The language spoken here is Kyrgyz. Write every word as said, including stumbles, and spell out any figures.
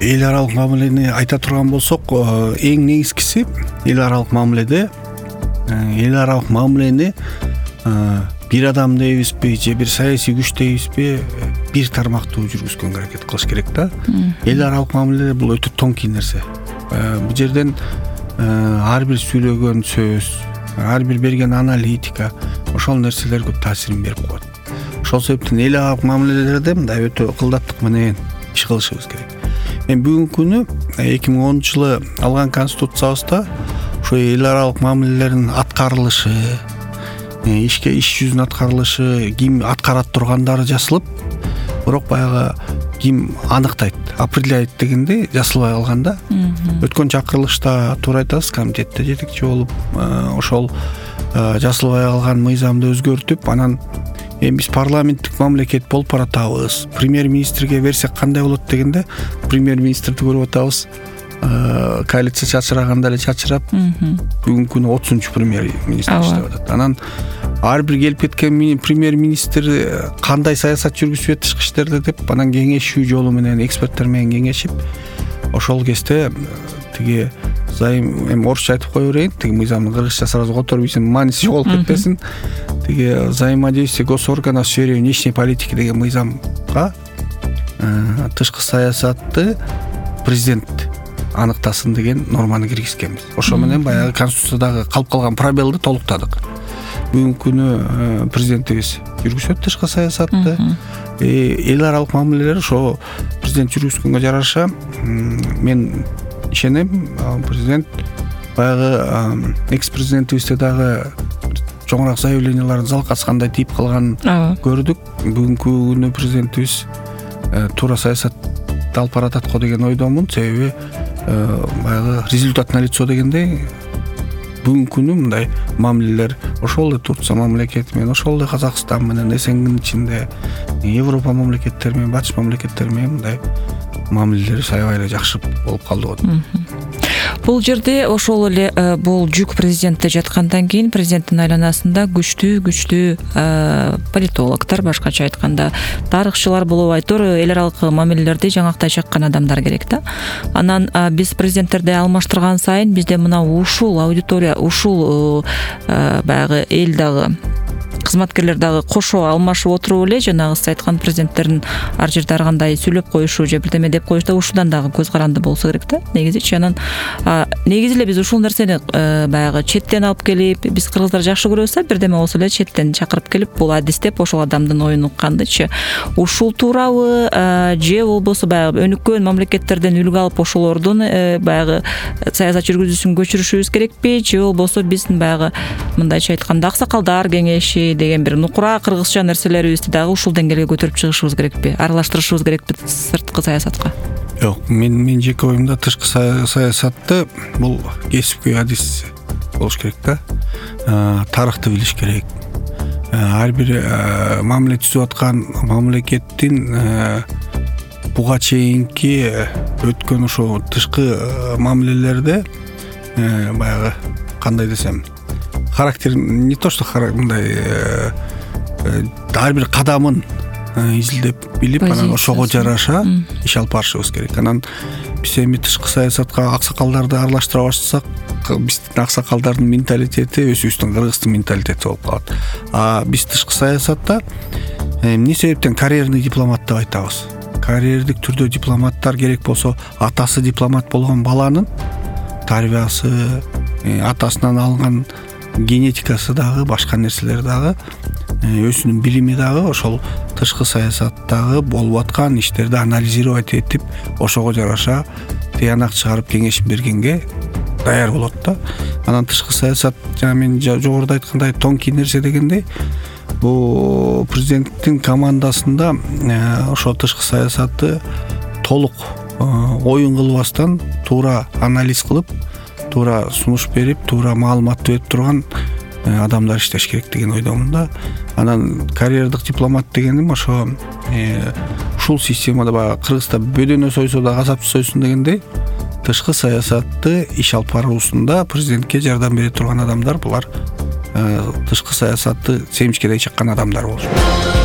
эл аралык мамилени айта турган болсок, эң негизгиси эл аралык мамиледе эл аралык мамилени бир адам дейбизби же бир саясий күч дейбизби бир тармактуу жүргүзгөнгө аракет кылыш керек да. Эл аралык мамиле бул өтө тонкий нерсе. Бул жерден ар бир сүйлөгөн сөз, ар бир берген аналитика ошол нерселер көп таасирин берип коет. Ошол себептен эл аралык мамилелерде мындай өтө ыкылдаттык менен иш кылышыбыз керек. Мен бүгүнкү күнү эки миң онунчу жылы алган конституциябызда ошо эл аралык мамилелердин аткарылышы, ишке иш жүзүнүн аткарылышы, ким аткарат тургандары жазылып, бирок баягы ким аныктайт, определяет дегенде жазылбай калган да. Өткөн чакырылышта туура айтасыз, комитетте жетекчи болуп, ошол жазылбай калган мыйзамды өзгөртүп, анан эми биз парламенттик мамлекет болуп баратабыз. Премьер-министрге берсек кандай болот дегенде, премьер-министрди көрүп атабыз. Коалиция чачыраганда эле чачырап, бүгүнкү күнү отузунчу премьер-министр иштеп атат. Анан ар бир келип кеткен премьер-министр кандай саясат жүргүзүп тышкы иштерде деп, анан кеңешүү жолу менен эксперттер менен кеңешип, ошол кезде тиги зайым, эми орусча айтып кое берейин, тиги мыйзамдын кыргызча сразу которуп ийсин, мааниси жоголуп кетпесин. Тиги взаимодействие госорганов в сфере внешней политики деген мыйзамга тышкы саясатты президент аныктасын деген норманы киргизгенбиз. Ошо менен баягы конституциядагы калып калган пробелди толуктадык. Бүгүнкү күнү президентибиз жүргүзөт тышкы саясатты. Эл аралык мамилелер ошо президент жүргүзгөнгө жараша мен ишенем, президент баягы экс-президентибизде дагы чоңураак заявленияларын залкаскандай тийип калганын көрдүк. Бүгүнкү күнү президентибиз туура саясат алып баратат го деген ойдомун. Себеби баягы результат налицо дегендей, бүгүнкү күнү мындай мамилелер ошол эле Турция мамлекети менен, ошол эле Казакстан менен, СНГнын ичинде Европа мамлекеттери менен, батыш мамлекеттери менен мындай мамилелер аябай эле жакшы болуп калды го. Бул жерде ошол эле бул жүк президентте жаткандан кийин президенттин айланасында күчтүү күчтүү политологдор, башкача айтканда тарыхчылар болуп айтор, эл аралык мамилелерди жаңактай чаккан адамдар керек да. Анан биз президенттерди алмаштырган сайын бизде мына ушул аудитория, ушул баягы эл дагы кызматкерлер дагы кошо алмашып отуруп эле жанагы сиз айткан президенттердин ар жерде ар кандай сүйлөп коюшу же бирдеме деп коюшта ушудан дагы көз каранды болсо керек да. Негизичи анан негизи эле биз ушул нерсени баягы четтен алып келип, биз кыргыздар жакшы көрөбүз, бирдеме болсо эле четтен чакырып келип, бул адистеп ошол адамдын оюн уккандычы ушул туурабы же болбосо баягы өнүккөн мамлекеттерден үлгү алып ошолордун баягы саясат жүргүзүүсүн көчүрүшүбүз керекпи, же болбосо биздин баягы мындайча айтканда аксакалдар кеңеши деген бир нукура кыргызча нерселерибизди дагы ушул деңгээлге көтөрүп чыгышыбыз керекпи, аралаштырышыбыз керекпи сырткы саясатка? Жок, мен мен жеке оюмда тышкы саясатты бул кесипкөй адис болуш керек да. Тарыхты билиш керек. Ар бир мамиле түзүп аткан мамлекеттин буга чейинки өткөн ошо тышкы мамилелерде баягы кандай десем, характер, не то что мындай ар бир кадамын изилдеп билип, анан ошого жараша иш алып барышыбыз керек. Анан биз эми тышкы саясатка аксакалдарды аралаштыра баштасак, биздин аксакалдардын менталитети өзүбүздүн кыргыздын менталитети болуп калат. А биз тышкы саясатта эмне себептен карьерный дипломат деп айтабыз? Карьердик түрдө дипломаттар керек болсо, атасы дипломат болгон баланын тарбиясы, атасынан алган генетикасы дагы, башка нерселер дагы, өзүнүн билими дагы ошол тышкы саясаттагы болуп аткан иштерди анализировать этип, ошого жараша тыянак чыгарып кеңеш бергенге даяр болот да. Анан тышкы саясат, жана мен жогоруда айткандай тонкий нерсе дегендей, бул президенттин командасында ошол тышкы саясатты толук оюн кылбастан туура анализ кылып, туура сунуш берип, туура маалымат берип турган адамдар иштеш керек деген ойдомун да. Анан карьердик дипломат дегеним ошо ушул системада баягы Кыргызда бөдөнө сойсо да касапчы сойсун дегендей, тышкы саясатты иш алып баруусунда президентке жардам бере турган адамдар, булар тышкы саясатты семчкедей чаккан адамдар болуш керек.